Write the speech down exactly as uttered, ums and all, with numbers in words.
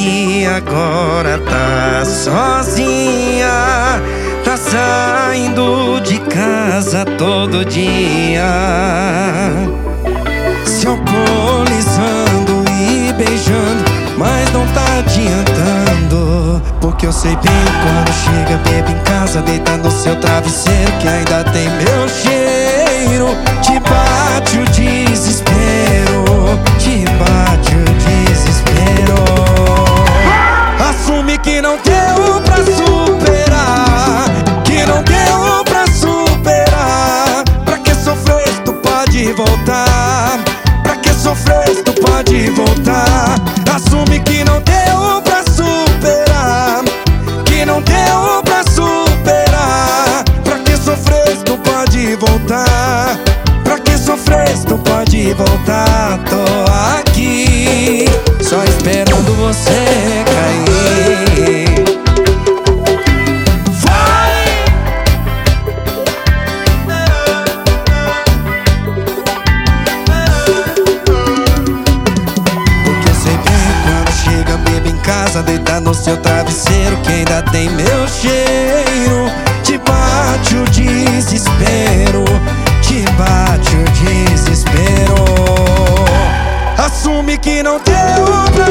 que agora tá sozinha, tá saindo de casa todo dia, se alcoolizando e beijando, mas não tá adiantando, porque eu sei bem quando chega, bebe em casa, deita no seu travesseiro que ainda tem meu cheiro. Te bate o desespero, te bate o desespero. Assume que não deu pra superar, que não deu pra superar. Pra que sofrer se tu pode voltar? Pra que sofrer se tu pode voltar? Assume que não deu pra superar, que não deu pra superar. Pra que sofrer se tu pode voltar? Pra que sofrer se tu pode voltar? Tô aqui só esperando você cair. Porque eu sei bem quando chega, bebe em casa, deita no seu travesseiro que ainda tem meu cheiro. Te bate o desespero, te bate o desespero. Assume que não deu pra